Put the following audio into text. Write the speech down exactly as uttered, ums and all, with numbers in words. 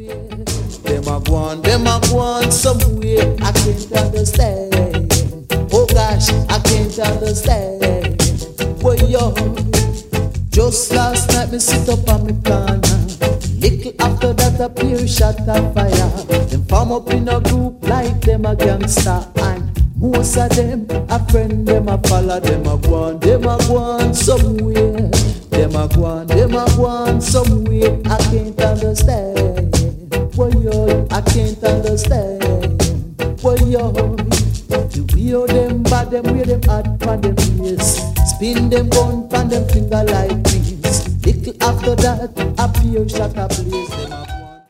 somewhere. Them a go on, them a go on somewhere. I can't understand. Oh gosh, I can't understand. Boy, yo, just last night me sit up on me corner. Little after that a pure shot of fire. Them form up in a group like them a gangster. And most of them a friend, them a follow. Them a go on, them a go on somewhere. Them a go on, them a go on somewhere. I can't understand. Boy, yo, I can't understand. Boy, yo, the way of them bad, them way them hard pan them face. Spin them gun pan them finger like this. Little after that, a pure shot a blaze them.